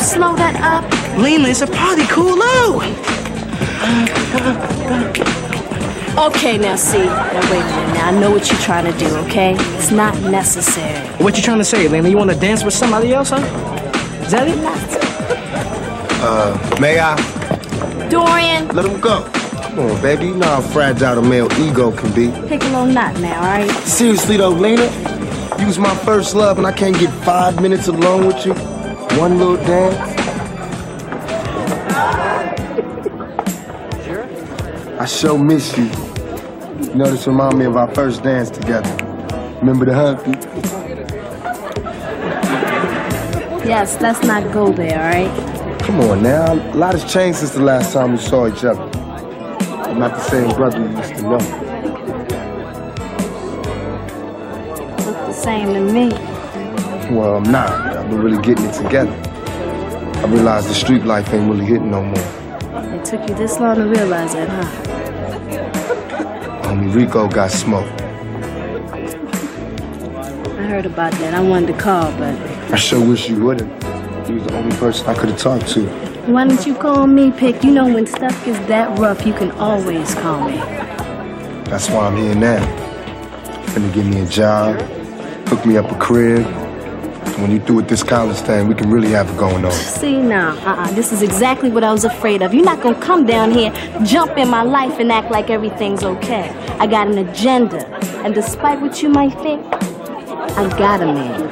slow that up? Lena, it's a party, cool out. Okay, now see. Now wait a minute. Now I know what you're trying to do, okay? It's not necessary. What you trying to say, Lena? You want to dance with somebody else, huh? Is that it? May I? Dorian. Let him go. Come on, baby. You know how fragile a male ego can be. Piccolo not now, all right? Seriously, though, Lena, you was my first love, and I can't get 5 minutes alone with you? One little dance? I sure miss you. You know, this remind me of our first dance together. Remember the Humpty? Yes, let's not go there, all right? Come on now, a lot has changed since the last time we saw each other. I'm not the same brother you used to know. Look the same to me. Well, I'm not. I've been really getting it together. I realized the street life ain't really hitting no more. It took you this long to realize that, huh? Homie Rico got smoked. I heard about that. I wanted to call, but... I sure wish you wouldn't. He was the only person I could have talked to. Why didn't you call me, Pick? You know when stuff gets that rough, you can always call me. That's why I'm here now. Finna give me a job, hook me up a crib. When you through with this college thing, we can really have it going on. See, now, this is exactly what I was afraid of. You're not gonna come down here, jump in my life, and act like everything's okay. I got an agenda, and despite what you might think, I got a man.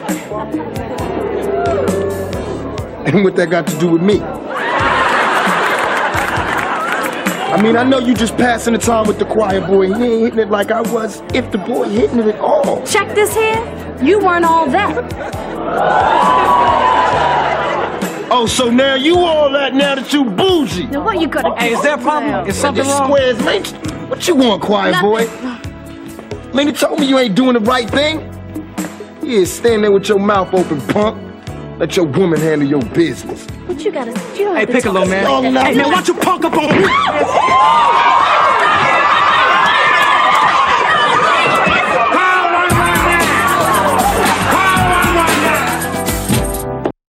And what that got to do with me? I mean, I know you just passing the time with the choir boy. He ain't hitting it like I was, if the boy hitting it at all. Check this here. You weren't all that. Oh, so now you all that now that you bougie. Now what you gonna do? Hey, is there a problem? Is something wrong? Squares, man. What you want, choir boy? Lena told me you ain't doing the right thing. Yeah, stand there with your mouth open, punk. Let your woman handle your business. What you gotta... You don't Hey, have to Piccolo, talk man. like that. Hey, man, why don't you punk up on me?